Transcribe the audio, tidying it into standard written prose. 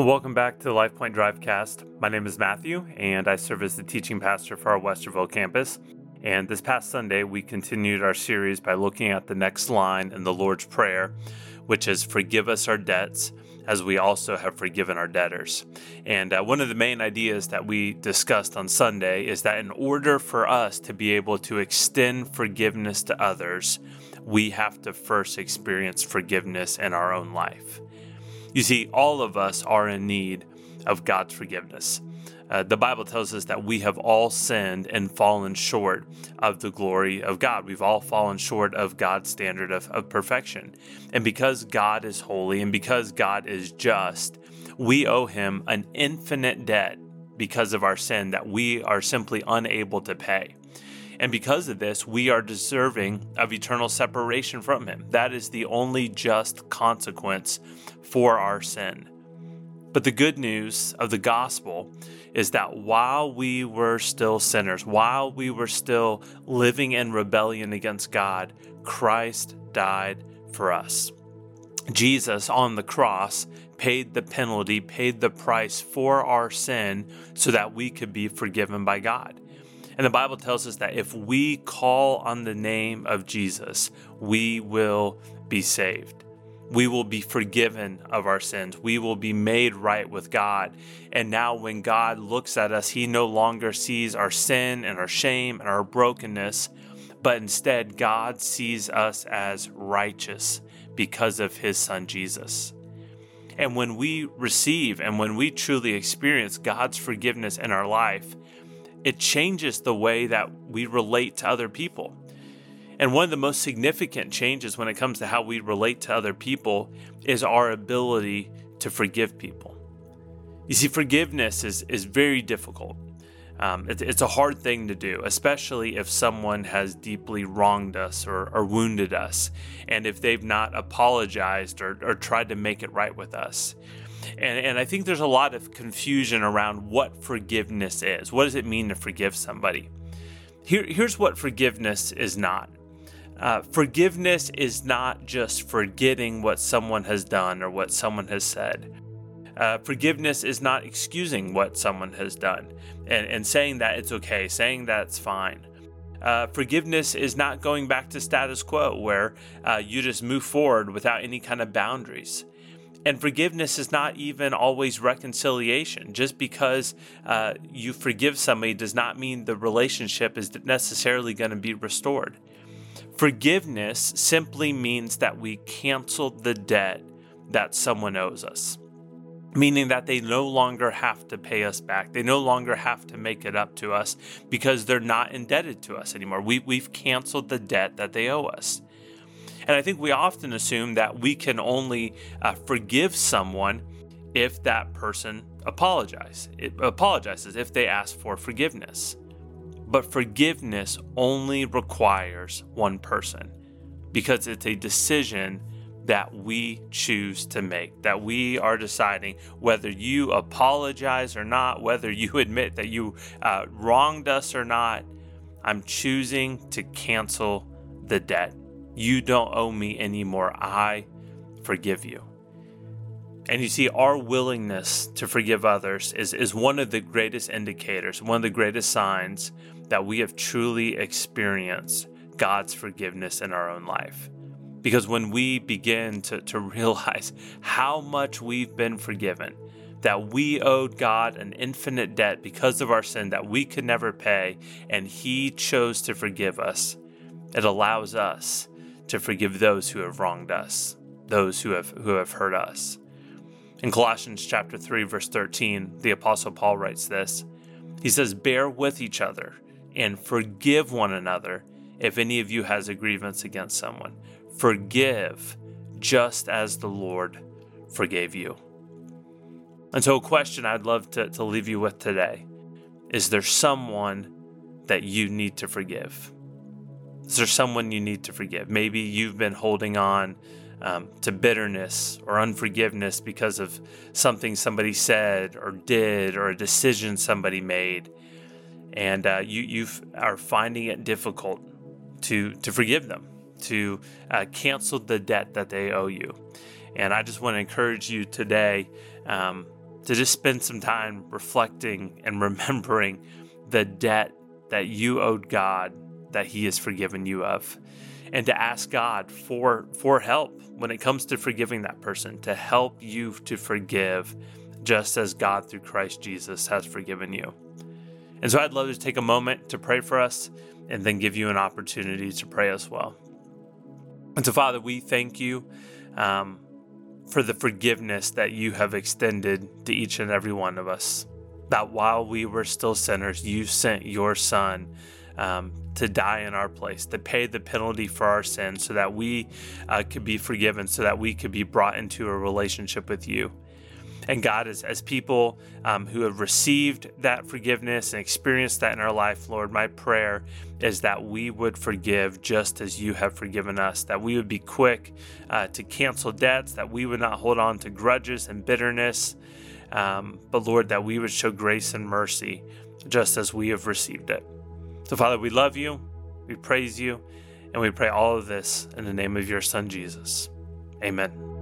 Well, welcome back to the Life Point Drivecast. My name is Matthew, and I serve as the teaching pastor for our Westerville campus. And this past Sunday, we continued our series by looking at the next line in the Lord's Prayer, which is, "Forgive us our debts, as we also have forgiven our debtors." And one of the main ideas that we discussed on Sunday is that in order for us to be able to extend forgiveness to others, we have to first experience forgiveness in our own life. You see, all of us are in need of God's forgiveness. The Bible tells us that we have all sinned and fallen short of the glory of God. We've all fallen short of God's standard of perfection. And because God is holy and because God is just, we owe him an infinite debt because of our sin that we are simply unable to pay. And because of this, we are deserving of eternal separation from him. That is the only just consequence for our sin. But the good news of the gospel is that while we were still sinners, while we were still living in rebellion against God, Christ died for us. Jesus on the cross paid the penalty, paid the price for our sin so that we could be forgiven by God. And the Bible tells us that if we call on the name of Jesus, we will be saved. We will be forgiven of our sins. We will be made right with God. And now when God looks at us, he no longer sees our sin and our shame and our brokenness, but instead God sees us as righteous because of his son Jesus. And when we receive and when we truly experience God's forgiveness in our life, it changes the way that we relate to other people. And one of the most significant changes when it comes to how we relate to other people is our ability to forgive people. You see, forgiveness is very difficult. It's a hard thing to do, especially if someone has deeply wronged us or wounded us, and if they've not apologized or tried to make it right with us. And I think there's a lot of confusion around what forgiveness is. What does it mean to forgive somebody? Here's what forgiveness is not. Forgiveness is not just forgetting what someone has done or what someone has said. Forgiveness is not excusing what someone has done and saying that it's okay, saying that it's fine. Forgiveness is not going back to status quo where you just move forward without any kind of boundaries. And forgiveness is not even always reconciliation. Just because you forgive somebody does not mean the relationship is necessarily going to be restored. Forgiveness simply means that we canceled the debt that someone owes us, meaning that they no longer have to pay us back. They no longer have to make it up to us because they're not indebted to us anymore. We've canceled the debt that they owe us. And I think we often assume that we can only forgive someone if that person apologizes, if they ask for forgiveness. But forgiveness only requires one person because it's a decision that we choose to make, that we are deciding whether you apologize or not, whether you admit that you wronged us or not. I'm choosing to cancel the debt. You don't owe me anymore. I forgive you. And you see, our willingness to forgive others is one of the greatest indicators, one of the greatest signs that we have truly experienced God's forgiveness in our own life. Because when we begin to realize how much we've been forgiven, that we owed God an infinite debt because of our sin that we could never pay, and he chose to forgive us, it allows us to forgive those who have wronged us, those who have hurt us. In Colossians chapter 3, verse 13, the Apostle Paul writes this. He says, "Bear with each other and forgive one another if any of you has a grievance against someone. Forgive just as the Lord forgave you." And so a question I'd love to leave you with today. Is there someone that you need to forgive? Is there someone you need to forgive? Maybe you've been holding on to bitterness or unforgiveness because of something somebody said or did or a decision somebody made. And you are finding it difficult to forgive them, to cancel the debt that they owe you. And I just want to encourage you today to just spend some time reflecting and remembering the debt that you owed God that he has forgiven you of, and to ask God for help when it comes to forgiving that person, to help you to forgive just as God through Christ Jesus has forgiven you. And so I'd love to take a moment to pray for us and then give you an opportunity to pray as well. And so, Father, we thank you for the forgiveness that you have extended to each and every one of us. That while we were still sinners, you sent your Son to die in our place, to pay the penalty for our sins so that we could be forgiven, so that we could be brought into a relationship with you. And God, as people who have received that forgiveness and experienced that in our life, Lord, my prayer is that we would forgive just as you have forgiven us, that we would be quick to cancel debts, that we would not hold on to grudges and bitterness, but Lord, that we would show grace and mercy just as we have received it. So Father, we love you, we praise you, and we pray all of this in the name of your Son, Jesus. Amen.